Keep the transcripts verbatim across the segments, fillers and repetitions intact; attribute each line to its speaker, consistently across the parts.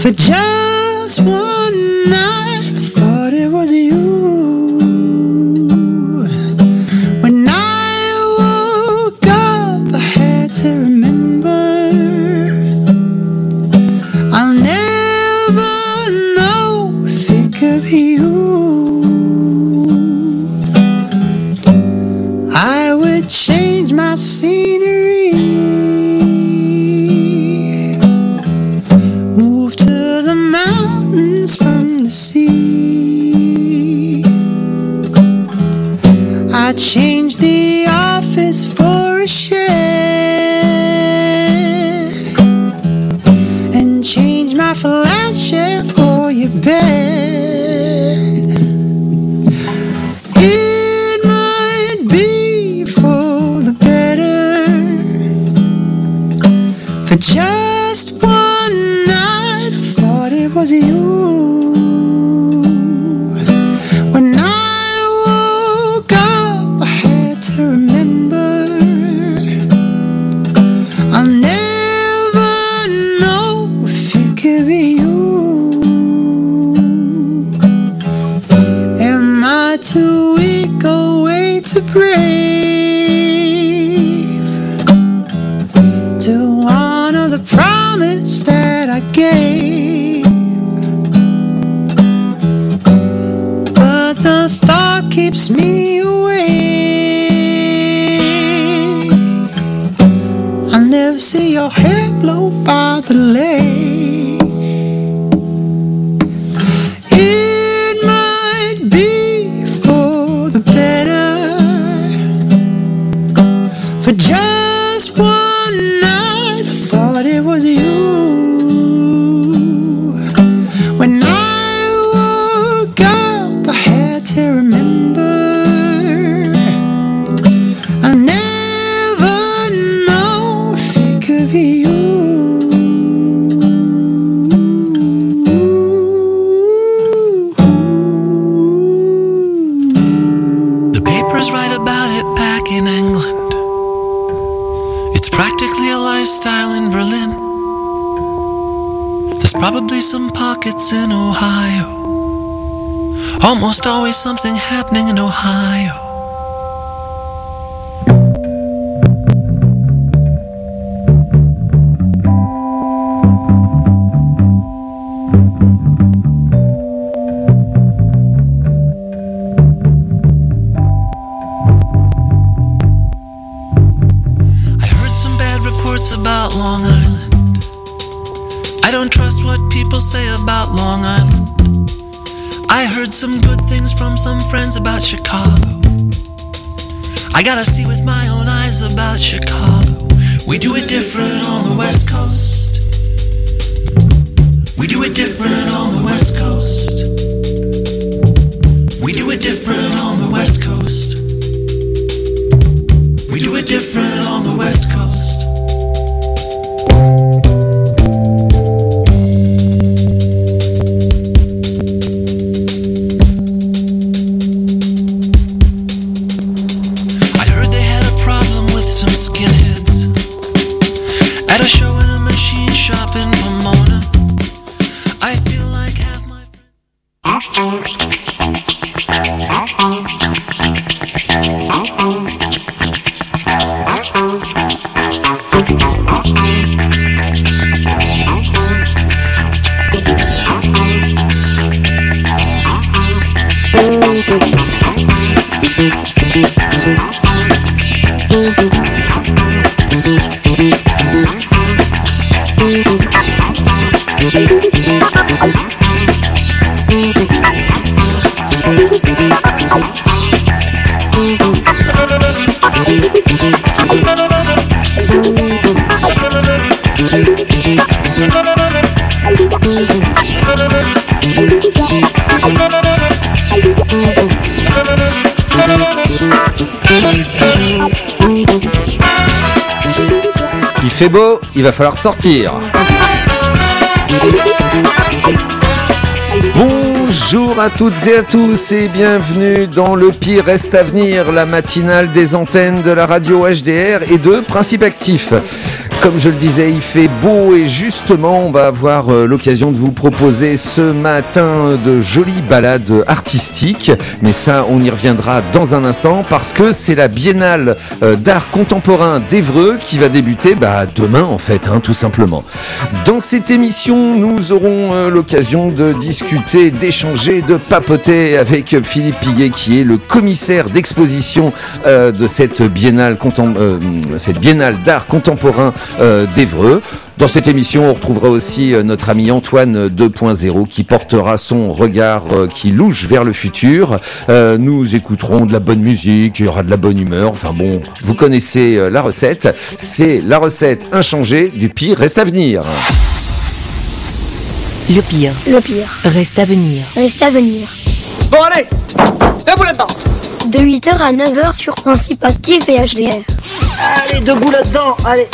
Speaker 1: For just one night, I thought it was you. When I woke up, I had to remember I'll never know if it could be you. I would change my scenery, move to the mountains from the sea. I'd change the office for a shed and change my flat share for your bed. It might be for the better. For just one night, I thought it was you. When I woke up, I had to remember I'll never know if it could be you. Am I too weak or way too brave to honor the promise that I gave? But the thought keeps me awake. I'll never see your hair blow by the lake. It might be for the better. For just one night, I thought it was you. When I woke up, I had to remember I'll never know if it could be you.
Speaker 2: The papers write about it back in England. It's practically a lifestyle in Berlin. There's probably some pockets in Ohio. Almost always something happening in Ohio. I heard some bad reports about Long Island. I don't trust what people say about Long Island. I heard some good things from some friends about Chicago. I gotta see with my own eyes about Chicago. We do it different on the West Coast. We do it different on the West Coast. We do it different on the West Coast. We do it different on the West Coast. I heard they had a problem with some skinheads at a show in a machine shop in Pomona. I feel like half my
Speaker 3: Il fait beau, il va falloir sortir. Bonjour à toutes et à tous et bienvenue dans Le Pire Reste à Venir, la matinale des antennes de la radio H D R et de Principe Actif. Comme je le disais, il fait beau et justement, on va avoir euh, l'occasion de vous proposer ce matin de jolies balades artistiques. Mais ça, on y reviendra dans un instant parce que c'est la Biennale euh, d'art contemporain d'Évreux qui va débuter bah, demain en fait, hein, tout simplement. Dans cette émission, nous aurons euh, l'occasion de discuter, d'échanger, de papoter avec Philippe Piguet qui est le commissaire d'exposition euh, de cette Biennale, contem- euh, cette Biennale d'art contemporain Euh, d'Évreux. Dans cette émission, on retrouvera aussi euh, notre ami Antoine deux point zéro qui portera son regard euh, qui louche vers le futur. Euh, nous écouterons de la bonne musique, il y aura de la bonne humeur. Enfin bon, vous connaissez euh, la recette. C'est la recette inchangée du pire reste à venir.
Speaker 4: Le pire.
Speaker 5: Le pire.
Speaker 4: Reste à venir.
Speaker 5: Reste à venir.
Speaker 6: Bon allez, debout là-dedans.
Speaker 5: De huit heures à neuf heures sur Principe Actif et H D R.
Speaker 6: Allez, debout là-dedans, allez.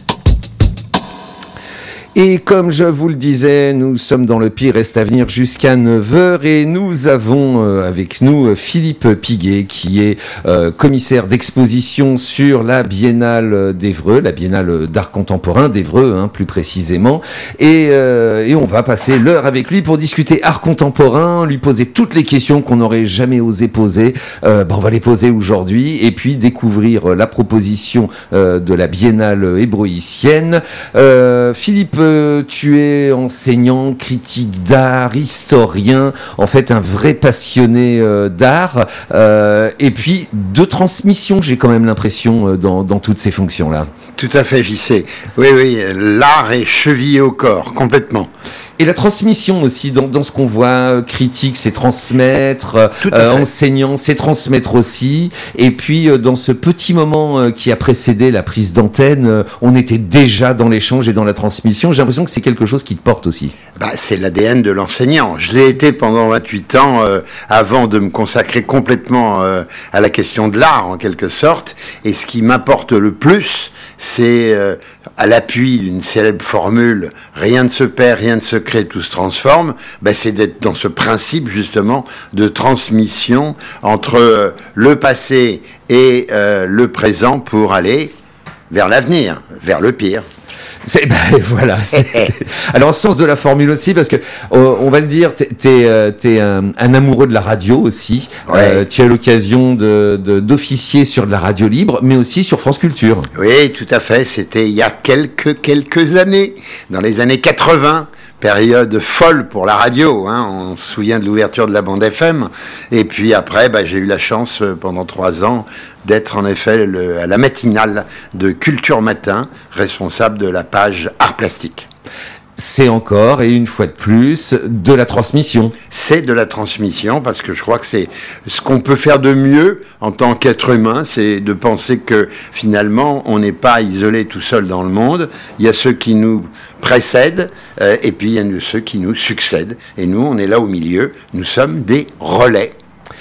Speaker 3: Et comme je vous le disais, nous sommes dans le pire reste à venir jusqu'à neuf heures et nous avons euh, avec nous Philippe Piguet qui est euh, commissaire d'exposition sur la Biennale d'Évreux, la Biennale d'art contemporain d'Évreux hein, plus précisément. Et, euh, et on va passer l'heure avec lui pour discuter art contemporain, lui poser toutes les questions qu'on n'aurait jamais osé poser. Euh, ben on va les poser aujourd'hui et puis découvrir la proposition euh, de la Biennale ébroïcienne. Euh, Philippe, tu es enseignant, critique d'art, historien, en fait un vrai passionné euh, d'art, euh, et puis de transmission, j'ai quand même l'impression, euh, dans, dans toutes ces fonctions-là.
Speaker 7: Tout à fait, J C. Oui, oui, l'art est chevillé au corps, complètement.
Speaker 3: Et la transmission aussi, dans, dans ce qu'on voit, euh, critique, c'est transmettre, euh, enseignant, c'est transmettre aussi. Et puis, euh, dans ce petit moment euh, qui a précédé la prise d'antenne, euh, on était déjà dans l'échange et dans la transmission. J'ai l'impression que c'est quelque chose qui te porte aussi.
Speaker 7: Bah, c'est l'A D N de l'enseignant. Je l'ai été pendant vingt-huit ans, euh, avant de me consacrer complètement euh, à la question de l'art, en quelque sorte. Et ce qui m'apporte le plus, c'est, euh, à l'appui d'une célèbre formule, rien ne se perd, rien ne se crée, tout se transforme, ben c'est d'être dans ce principe justement de transmission entre euh, le passé et euh, le présent pour aller vers l'avenir, vers le pire.
Speaker 3: C'est, ben, voilà. C'est... Alors, au sens de la formule aussi, parce que euh, on va le dire, t'es, t'es, euh, t'es un, un amoureux de la radio aussi.
Speaker 7: Ouais.
Speaker 3: Euh, tu as l'occasion de, de, d'officier sur de la radio libre, mais aussi sur France Culture.
Speaker 7: Oui, tout à fait. C'était il y a quelques quelques années, dans les années quatre-vingts. Période folle pour la radio, hein. On se souvient de l'ouverture de la bande F M. Et puis après, bah, j'ai eu la chance euh, pendant trois ans d'être en effet le, à la matinale de Culture Matin, responsable de la page Art Plastique.
Speaker 3: C'est encore, et une fois de plus, de la transmission.
Speaker 7: C'est de la transmission, parce que je crois que c'est ce qu'on peut faire de mieux en tant qu'être humain, c'est de penser que finalement, on n'est pas isolé tout seul dans le monde. Il y a ceux qui nous précèdent, euh, et puis il y a ceux qui nous succèdent. Et nous, on est là au milieu, nous sommes des relais.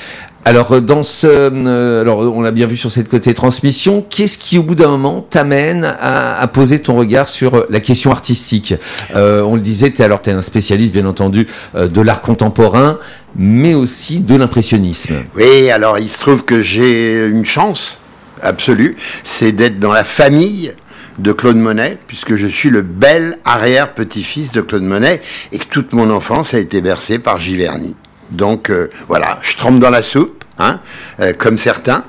Speaker 3: Alors, dans ce, euh, alors, on l'a bien vu sur cette côté transmission. Qu'est-ce qui, au bout d'un moment, t'amène à, à poser ton regard sur la question artistique ? euh, On le disait, t'es alors t'es un spécialiste, bien entendu, euh, de l'art contemporain, mais aussi de l'impressionnisme.
Speaker 7: Oui, alors il se trouve que j'ai une chance absolue, c'est d'être dans la famille de Claude Monet, puisque je suis le bel arrière-petit-fils de Claude Monet, et que toute mon enfance a été bercée par Giverny. Donc euh, voilà, je trempe dans la soupe, hein, euh, comme certains,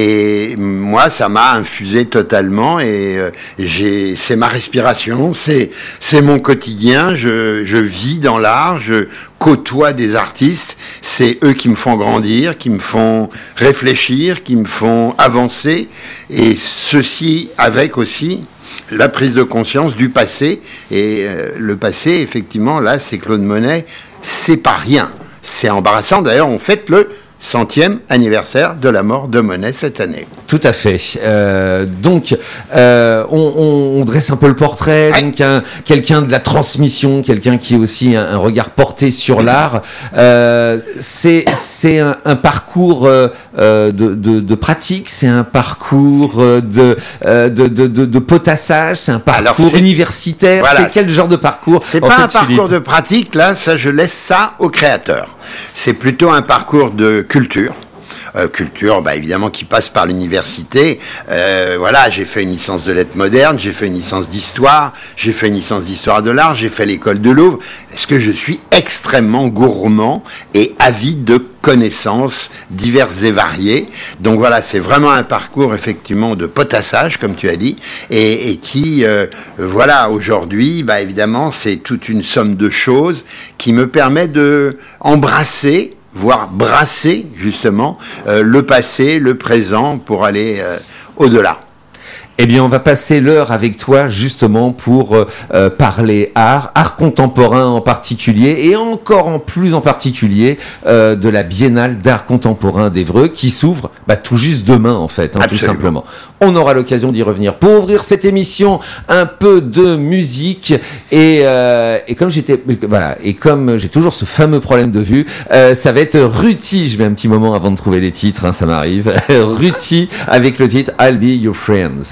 Speaker 7: et moi ça m'a infusé totalement, et euh, j'ai, c'est ma respiration, c'est c'est mon quotidien. Je je vis dans l'art, je côtoie des artistes, c'est eux qui me font grandir, qui me font réfléchir, qui me font avancer, et ceci avec aussi la prise de conscience du passé. Et euh, le passé, effectivement, là, c'est Claude Monet, c'est pas rien. C'est embarrassant. D'ailleurs, on fête le centième anniversaire de la mort de Monet cette année.
Speaker 3: Tout à fait. Euh, donc, euh, on, on, on dresse un peu le portrait, ouais. Donc un, quelqu'un de la transmission, quelqu'un qui a aussi un, un regard porté sur l'art. Euh, c'est c'est un, un parcours euh, de, de, de pratique, c'est un parcours de, euh, de, de, de, de potassage, c'est un parcours Alors, c'est,
Speaker 7: voilà,
Speaker 3: universitaire. C'est quel
Speaker 7: c'est,
Speaker 3: genre de parcours ?
Speaker 7: C'est pas fait, un parcours Philippe. de pratique, là, ça je laisse ça au créateur. C'est plutôt un parcours de culture. Euh, culture, bah, évidemment, qui passe par l'université. Euh, voilà, j'ai fait une licence de lettres modernes, j'ai fait une licence d'histoire, j'ai fait une licence d'histoire de l'art, j'ai fait l'école de Louvre. Est-ce que je suis extrêmement gourmand et avide de connaissances diverses et variées. Donc voilà, c'est vraiment un parcours effectivement de potassage, comme tu as dit, et, et qui, euh, voilà, aujourd'hui, bah, évidemment, c'est toute une somme de choses qui me permet de embrasser, voire brasser justement euh, le passé, le présent, pour aller euh, au-delà.
Speaker 3: Eh bien, on va passer l'heure avec toi justement pour euh, parler art, art contemporain en particulier, et encore en plus en particulier euh, de la Biennale d'art contemporain d'Évreux qui s'ouvre bah, tout juste demain en fait, hein, tout simplement. On aura l'occasion d'y revenir. Pour ouvrir cette émission, un peu de musique et, euh, et comme j'étais, voilà, et comme j'ai toujours ce fameux problème de vue, euh, ça va être Ruti. Je mets un petit moment avant de trouver les titres, hein, ça m'arrive. Ruti avec le titre I'll Be Your Friends.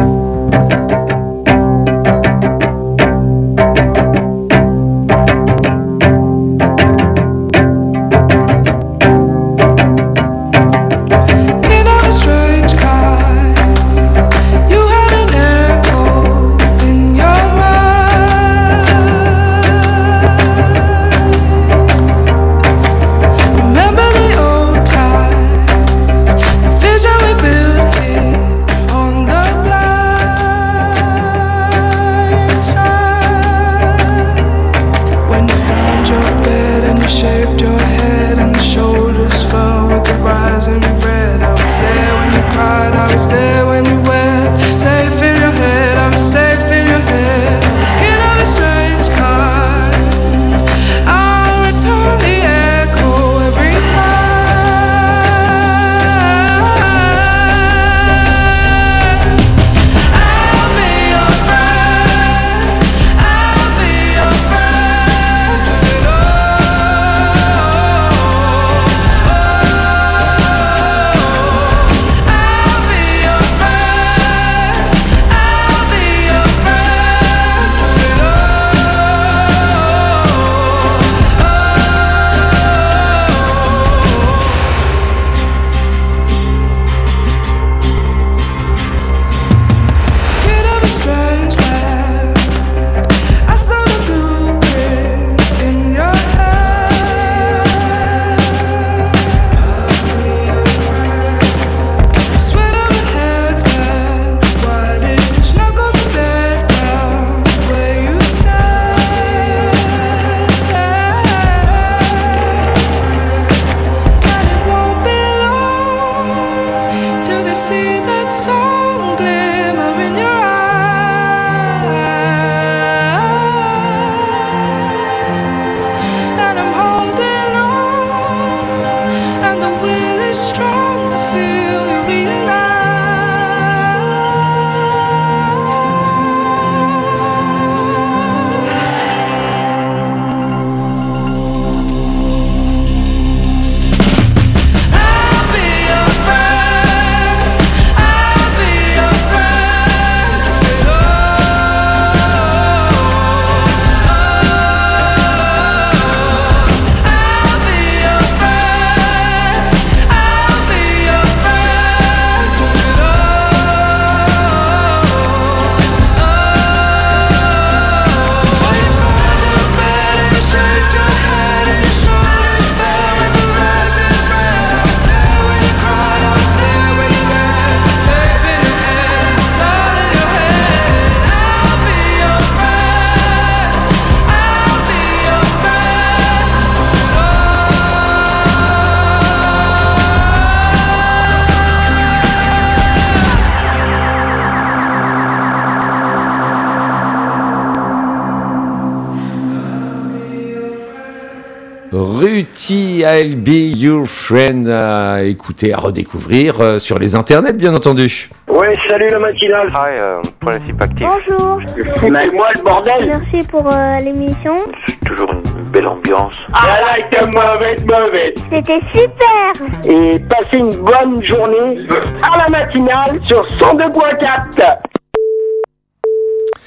Speaker 3: Ruti, I'll Be Your Friend, à écouter, à redécouvrir euh, sur les internets, bien entendu.
Speaker 4: Ouais, salut la matinale.
Speaker 8: Hi, euh, Principe Actif.
Speaker 5: Bonjour.
Speaker 4: Foutez-moi le bordel.
Speaker 5: Merci pour euh, l'émission.
Speaker 8: C'est toujours une belle ambiance.
Speaker 4: I like a mauvaise, mauvaise.
Speaker 5: C'était super.
Speaker 4: Et passez une bonne journée à la matinale sur cent deux point quatre.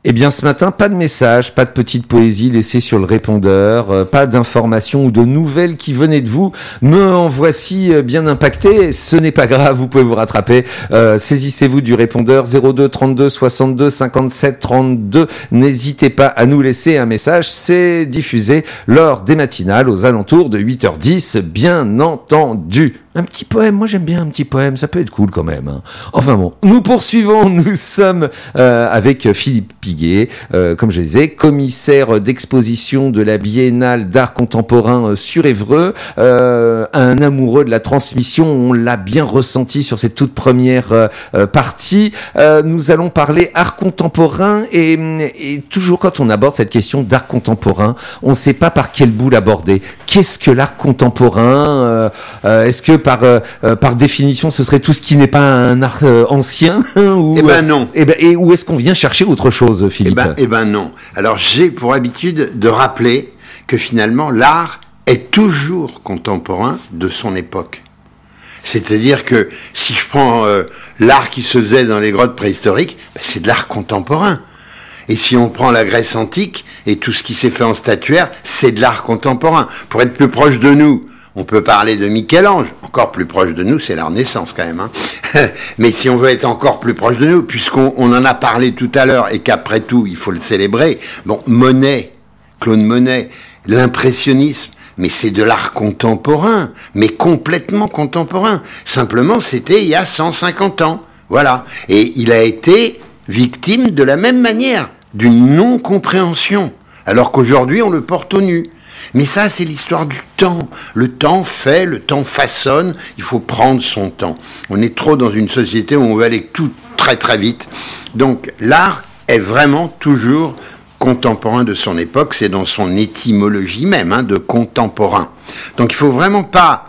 Speaker 3: Eh bien, ce matin, pas de message, pas de petite poésie laissée sur le répondeur, euh, pas d'informations ou de nouvelles qui venaient de vous. Me en voici euh, bien impacté. Ce n'est pas grave, vous pouvez vous rattraper. Euh, saisissez-vous du répondeur zéro deux trente-deux soixante-deux cinquante-sept trente-deux. N'hésitez pas à nous laisser un message. C'est diffusé lors des matinales aux alentours de huit heures dix, bien entendu. Un petit poème, moi j'aime bien un petit poème, ça peut être cool quand même. Hein. Enfin bon, nous poursuivons, nous sommes euh, avec Philippe Piguet, euh, comme je disais, commissaire d'exposition de la Biennale d'art contemporain sur Évreux, euh, un amoureux de la transmission, on l'a bien ressenti sur cette toute première euh, partie. Euh, nous allons parler art contemporain et, et toujours quand on aborde cette question d'art contemporain, on ne sait pas par quel bout l'aborder. Qu'est-ce que l'art contemporain euh, euh, Est-ce que par euh, par définition, ce serait tout ce qui n'est pas un art euh, ancien ou,
Speaker 7: Eh ben non.
Speaker 3: Eh ben, et où est-ce qu'on vient chercher autre chose, Philippe ?
Speaker 7: Eh ben, eh ben non. Alors j'ai pour habitude de rappeler que finalement l'art est toujours contemporain de son époque. C'est-à-dire que si je prends euh, l'art qui se faisait dans les grottes préhistoriques, ben, c'est de l'art contemporain. Et si on prend la Grèce antique et tout ce qui s'est fait en statuaire, c'est de l'art contemporain. Pour être plus proche de nous, on peut parler de Michel-Ange, encore plus proche de nous, c'est la Renaissance quand même. Hein. Mais si on veut être encore plus proche de nous, puisqu'on on en a parlé tout à l'heure et qu'après tout, il faut le célébrer, bon, Monet, Claude Monet, l'impressionnisme, mais c'est de l'art contemporain, mais complètement contemporain. Simplement, c'était il y a cent cinquante ans, voilà. Et il a été victime de la même manière d'une non-compréhension, alors qu'aujourd'hui, on le porte au nu. Mais ça, c'est l'histoire du temps. Le temps fait, le temps façonne, il faut prendre son temps. On est trop dans une société où on veut aller tout très très vite. Donc l'art est vraiment toujours contemporain de son époque, c'est dans son étymologie même, hein, de contemporain. Donc il faut vraiment pas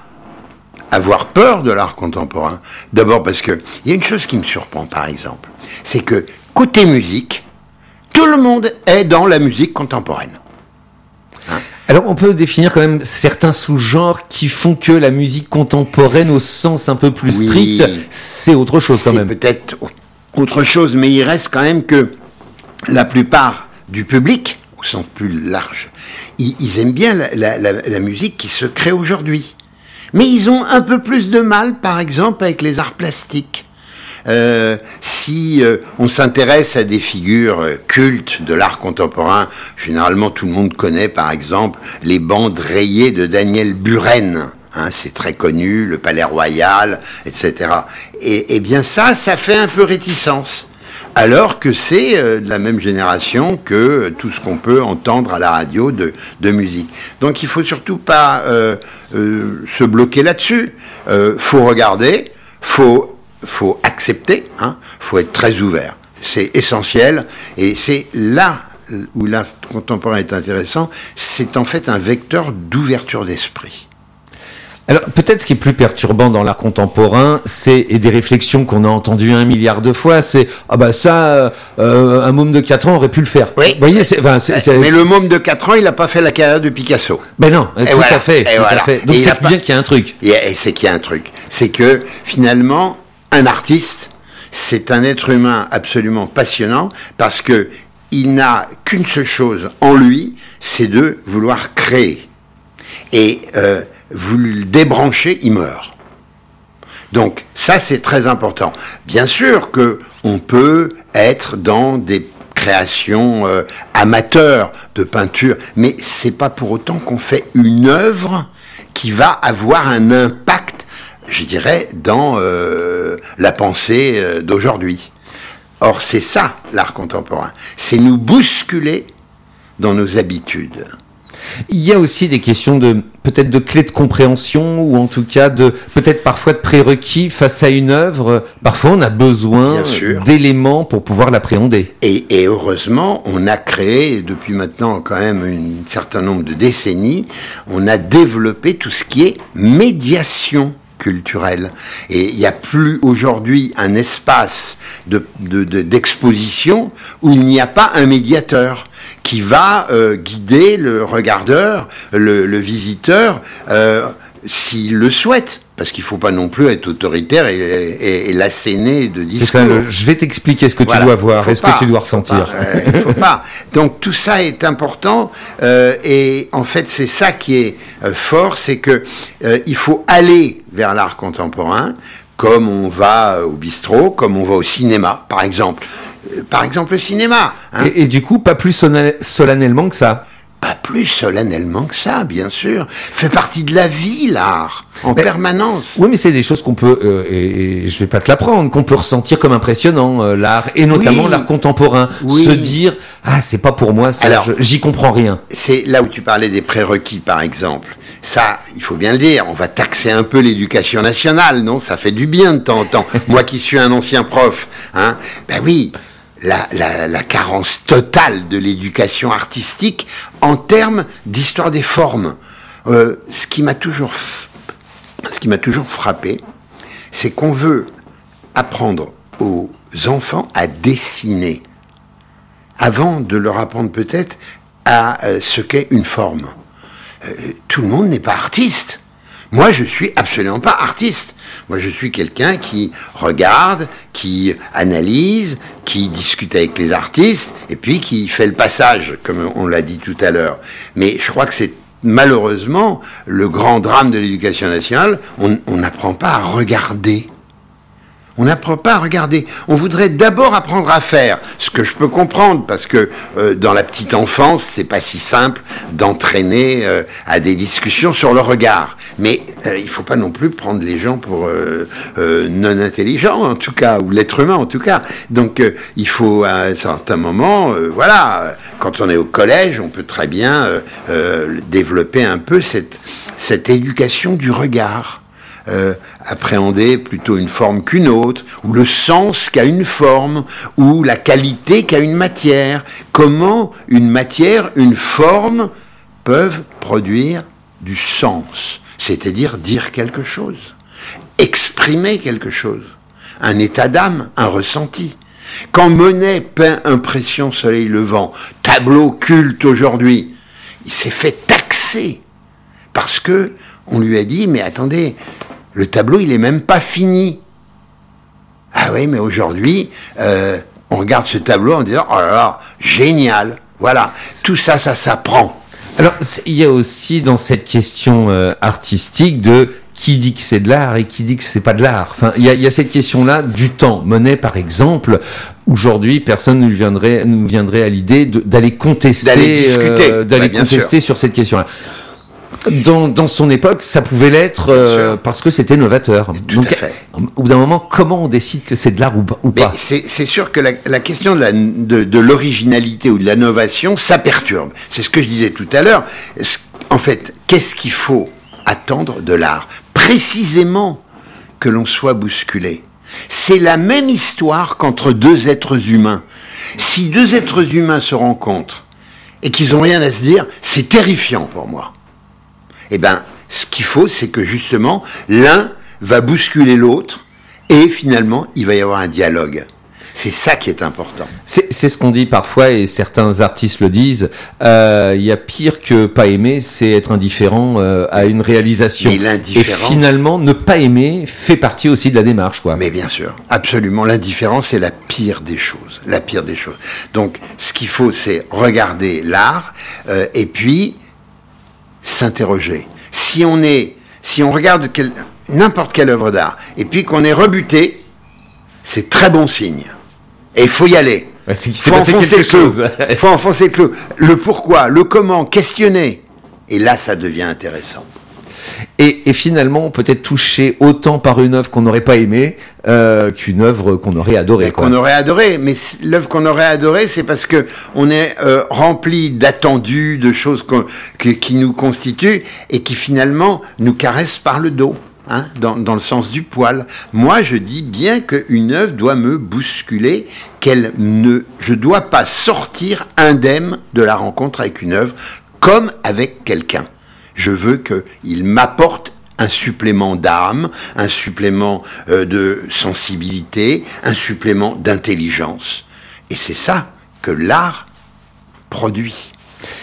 Speaker 7: avoir peur de l'art contemporain. D'abord parce que il y a une chose qui me surprend par exemple, c'est que côté musique, tout le monde est dans la musique contemporaine. Hein?
Speaker 3: Alors, on peut définir quand même certains sous-genres qui font que la musique contemporaine, au sens un peu plus
Speaker 7: oui,
Speaker 3: strict, c'est autre chose quand même.
Speaker 7: C'est peut-être autre chose, mais il reste quand même que la plupart du public, au sens plus large, ils, ils aiment bien la, la, la, la musique qui se crée aujourd'hui. Mais ils ont un peu plus de mal, par exemple, avec les arts plastiques. Euh, si euh, on s'intéresse à des figures euh, cultes de l'art contemporain, généralement tout le monde connaît par exemple les bandes rayées de Daniel Buren, hein, c'est très connu, le Palais Royal, et cetera. Et, et bien ça, ça fait un peu réticence, alors que c'est euh, de la même génération que euh, tout ce qu'on peut entendre à la radio de, de musique. Donc il faut surtout pas euh, euh, se bloquer là-dessus, euh, faut regarder, faut faut accepter, hein, faut être très ouvert. C'est essentiel, et c'est là où l'art contemporain est intéressant, c'est en fait un vecteur d'ouverture d'esprit.
Speaker 3: Alors, peut-être ce qui est plus perturbant dans l'art contemporain, c'est, et des réflexions qu'on a entendues un milliard de fois, c'est, ah bah ça, euh, un môme de quatre ans aurait pu le faire.
Speaker 7: Oui.
Speaker 3: Vous voyez, c'est, enfin, c'est, c'est,
Speaker 7: mais
Speaker 3: c'est,
Speaker 7: le môme de quatre ans, il n'a pas fait la carrière de Picasso.
Speaker 3: Ben non, et tout voilà, à fait, tout voilà. à fait. Donc, c'est
Speaker 7: pas...
Speaker 3: bien qu'il y a un truc.
Speaker 7: Et, et c'est qu'il y a un truc. C'est que, finalement, un artiste, c'est un être humain absolument passionnant, parce que il n'a qu'une seule chose en lui, c'est de vouloir créer. Et euh, vous le débranchez, il meurt. Donc ça, c'est très important. Bien sûr que on peut être dans des créations euh, amateurs de peinture, mais c'est pas pour autant qu'on fait une œuvre qui va avoir un impact, je dirais, dans euh, la pensée euh, d'aujourd'hui. Or, c'est ça, l'art contemporain. C'est nous bousculer dans nos habitudes.
Speaker 3: Il y a aussi des questions de, peut-être de clés de compréhension, ou en tout cas de, peut-être parfois de prérequis face à une œuvre. Parfois, on a besoin d'éléments pour pouvoir l'appréhender.
Speaker 7: Et, et heureusement, on a créé, depuis maintenant quand même un certain nombre de décennies, on a développé tout ce qui est médiation culturelle. Et il n'y a plus aujourd'hui un espace de, de, de, d'exposition où il n'y a pas un médiateur qui va euh, guider le regardeur, le, le visiteur, euh, s'il le souhaite. Parce qu'il ne faut pas non plus être autoritaire et, et, et l'asséner de discours.
Speaker 3: C'est ça, le, je vais t'expliquer ce que
Speaker 7: voilà.
Speaker 3: tu dois voir et ce
Speaker 7: pas,
Speaker 3: que tu dois ressentir.
Speaker 7: Il euh, ne faut pas. Donc tout ça est important euh, et en fait c'est ça qui est euh, fort, c'est que euh, il faut aller vers l'art contemporain comme on va au bistrot, comme on va au cinéma, par exemple. Euh, par exemple le cinéma. Hein.
Speaker 3: Et, et du coup, pas plus solennellement que ça.
Speaker 7: Pas plus solennellement que ça, bien sûr. Fait partie de la vie, l'art, en
Speaker 3: mais,
Speaker 7: permanence.
Speaker 3: Oui, mais c'est des choses qu'on peut, euh, et, et je vais pas te l'apprendre, qu'on peut ressentir comme impressionnant, euh, l'art, et notamment
Speaker 7: oui.
Speaker 3: l'art contemporain.
Speaker 7: Oui.
Speaker 3: Se dire, ah, c'est pas pour moi, ça, Alors, je, j'y comprends rien.
Speaker 7: C'est là où tu parlais des prérequis, par exemple. Ça, il faut bien le dire, on va taxer un peu l'éducation nationale, non? Ça fait du bien de temps en temps. Moi qui suis un ancien prof, hein, ben oui. La, la, la carence totale de l'éducation artistique en termes d'histoire des formes. Euh, ce qui m'a toujours, ce qui m'a toujours frappé, c'est qu'on veut apprendre aux enfants à dessiner avant de leur apprendre peut-être à euh, ce qu'est une forme. Euh, tout le monde n'est pas artiste. Moi, je suis absolument pas artiste. Moi, je suis quelqu'un qui regarde, qui analyse, qui discute avec les artistes, et puis qui fait le passage, comme on l'a dit tout à l'heure. Mais je crois que c'est malheureusement le grand drame de l'éducation nationale. On n'apprend pas à regarder. On n'apprend pas à regarder. On voudrait d'abord apprendre à faire, ce que je peux comprendre, parce que euh, dans la petite enfance, c'est pas si simple d'entraîner euh, à des discussions sur le regard. Mais euh, il faut pas non plus prendre les gens pour euh, euh, non intelligents, en tout cas, ou l'être humain, en tout cas. Donc, euh, il faut à un certain moment, euh, voilà, quand on est au collège, on peut très bien euh, euh, développer un peu cette cette éducation du regard. Euh, appréhender plutôt une forme qu'une autre, ou le sens qu'a une forme, ou la qualité qu'a une matière. Comment une matière, une forme peuvent produire du sens, c'est-à-dire dire quelque chose, exprimer quelque chose, un état d'âme, un ressenti. Quand Monet peint Impression soleil levant, tableau culte aujourd'hui, il s'est fait taxer parce que on lui a dit mais attendez, le tableau, il est même pas fini. Ah oui, mais aujourd'hui, euh, on regarde ce tableau en disant, oh là là, génial. Voilà, tout ça, ça s'apprend.
Speaker 3: Alors, il y a aussi dans cette question euh, artistique de qui dit que c'est de l'art et qui dit que c'est pas de l'art. Enfin, il y a, il y a cette question-là du temps. Monet, par exemple, aujourd'hui, personne ne lui viendrait, nous viendrait à l'idée de, d'aller contester,
Speaker 7: d'aller discuter,
Speaker 3: euh, d'aller
Speaker 7: bah,
Speaker 3: contester
Speaker 7: sûr.
Speaker 3: sur cette question-là. Dans, dans son époque, ça pouvait l'être euh, parce que c'était novateur.
Speaker 7: Tout
Speaker 3: Donc,
Speaker 7: à fait.
Speaker 3: Au bout d'un moment, comment on décide que c'est de l'art ou, ou pas?
Speaker 7: Mais c'est, c'est sûr que la, la question de, la, de, de l'originalité ou de la novation, ça perturbe. C'est ce que je disais tout à l'heure. En fait, qu'est-ce qu'il faut attendre de l'art? Précisément que l'on soit bousculé. C'est la même histoire qu'entre deux êtres humains. Si deux êtres humains se rencontrent et qu'ils n'ont rien à se dire, c'est terrifiant pour moi. Eh bien, ce qu'il faut, c'est que justement, l'un va bousculer l'autre et finalement, il va y avoir un dialogue. C'est ça qui est important.
Speaker 3: C'est, c'est ce qu'on dit parfois et certains artistes le disent. Il euh, y a pire que pas aimer, c'est être indifférent euh, à une réalisation.
Speaker 7: Mais l'indifférence...
Speaker 3: Et finalement, ne pas aimer fait partie aussi de la démarche, quoi.
Speaker 7: Mais bien sûr, absolument. L'indifférence est la pire des choses. La pire des choses. Donc, ce qu'il faut, c'est regarder l'art euh, et puis s'interroger. Si on est, si on regarde quel, n'importe quelle œuvre d'art et puis qu'on est rebuté, c'est très bon signe. Et il faut y aller.
Speaker 3: Il s'est
Speaker 7: faut
Speaker 3: passé
Speaker 7: enfoncer
Speaker 3: quelque
Speaker 7: le clou.
Speaker 3: chose.
Speaker 7: Il faut enfoncer le clou. Le pourquoi, le comment, questionner. Et là, ça devient intéressant.
Speaker 3: Et, et finalement, peut-être touché autant par une œuvre qu'on n'aurait pas aimée euh, qu'une œuvre qu'on aurait adorée.
Speaker 7: Qu'on aurait adoré, mais l'œuvre qu'on aurait adorée, c'est parce que on est euh, rempli d'attendus, de choses qu'on, que, qui nous constituent et qui finalement nous caressent par le dos. Hein, dans, dans le sens du poil. Moi, je dis bien qu'une œuvre doit me bousculer, qu'elle ne, je dois pas sortir indemne de la rencontre avec une œuvre, comme avec quelqu'un. Je veux qu'il m'apporte un supplément d'âme, un supplément euh, de sensibilité, un supplément d'intelligence. Et c'est ça que l'art produit.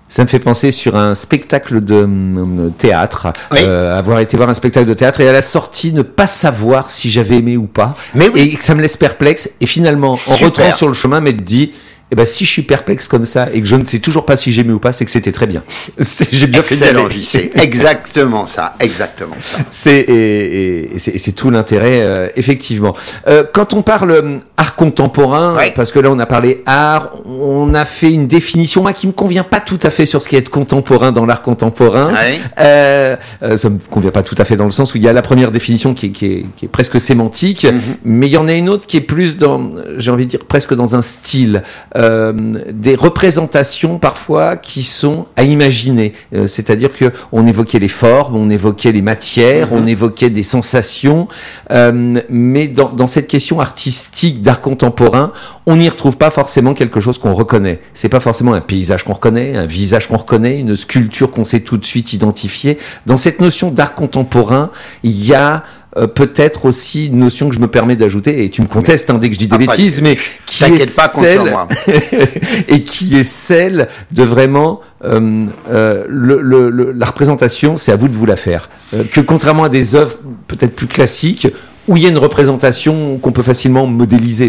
Speaker 3: Ça me fait penser sur un spectacle de euh, théâtre,
Speaker 7: Oui.
Speaker 3: euh, avoir été voir un spectacle de théâtre et à la sortie ne pas savoir si j'avais aimé ou pas,
Speaker 7: Mais oui.
Speaker 3: et que ça me laisse perplexe. Et finalement, en
Speaker 7: Super.
Speaker 3: rentrant sur le chemin, m'être dit, eh ben si je suis perplexe comme ça et que je ne sais toujours pas si j'ai aimé ou pas, c'est que c'était très bien. C'est- J'ai bien fait d'y
Speaker 7: Excellent,
Speaker 3: aller.
Speaker 7: J C. Exactement ça, exactement ça.
Speaker 3: C'est et, et- et c'est, et c'est tout l'intérêt, euh, effectivement. Euh, quand on parle euh, art contemporain,
Speaker 7: Ouais.
Speaker 3: parce que là on a parlé art, on a fait une définition moi qui me convient pas tout à fait sur ce qui est être contemporain dans l'art contemporain.
Speaker 7: Ouais.
Speaker 3: Euh, euh, ça me convient pas tout à fait dans le sens où il y a la première définition qui est, qui est, qui est presque sémantique,
Speaker 7: Mhm.
Speaker 3: mais il y en a une autre qui est plus dans, j'ai envie de dire presque dans un style, euh, des représentations parfois qui sont à imaginer. Euh, c'est-à-dire que on évoquait les formes, on évoquait les matières,
Speaker 7: Mhm.
Speaker 3: on évoquait des sensations, euh, mais dans, dans cette question artistique d'art contemporain, on n'y retrouve pas forcément quelque chose qu'on reconnaît. C'est pas forcément un paysage qu'on reconnaît, un visage qu'on reconnaît, une sculpture qu'on sait tout de suite identifier. Dans cette notion d'art contemporain, il y a euh, peut-être aussi une notion que je me permets d'ajouter, et tu me contestes hein, dès que je dis des
Speaker 7: Ah, pas-
Speaker 3: bêtises, mais qui est
Speaker 7: T'inquiète pas, compte sur
Speaker 3: celle
Speaker 7: moi.
Speaker 3: et qui est celle de vraiment euh, euh, le, le, le- la représentation, c'est à vous de vous la faire. Euh, que contrairement à des œuvres peut-être plus classiques où il y a une représentation qu'on peut facilement modéliser.